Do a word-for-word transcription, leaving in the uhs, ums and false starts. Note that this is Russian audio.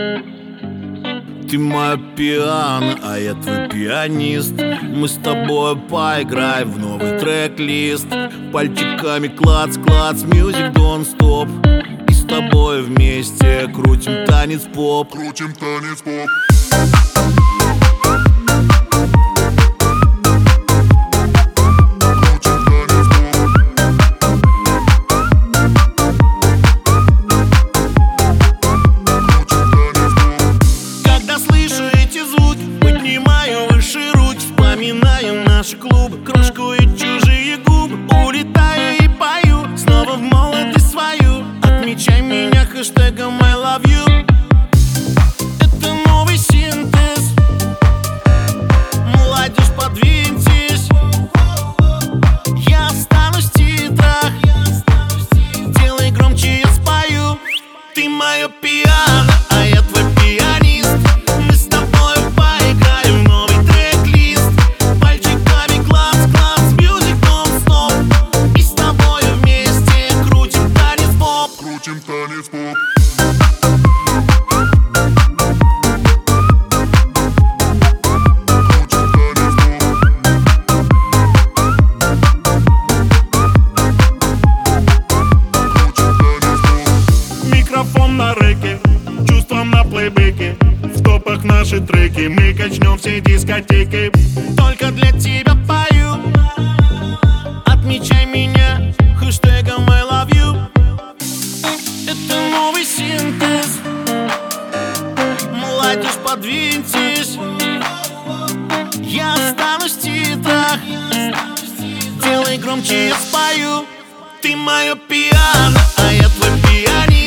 Ты моя пиано, а я твой пианист. Мы с тобой поиграем в новый трек-лист. Пальчиками клац-клац, мьюзик дон-стоп. И с тобой вместе крутим танец поп. Крутим танец поп. Вспоминаю наши клубы, крошку и чужие губы. Улетаю и пою, снова в молодость свою. Отмечай меня хэштегом I love you. Это новый синтез. Молодежь, подвиньтесь. Я останусь в титрах. Делай громче, я спою. Ты мое пиано, а я твой пианист. Мы с тобой поиграем в новый трек-лист. Пальчиками клац-клац, мьюзик нон-стоп. И с тобой вместе крутим танец поп. Крутим танец поп. Микрофон на рэке, чувством на плейбеке. В топах наши треки, мы качнем все дискотеки. Только для тебя пою. Отмечай меня хэштегом I love you. Это новый синтез. Молодежь, подвиньтесь. Я останусь в титрах. Делай громче, я спою. Ты мое пиано, а я твой пианист.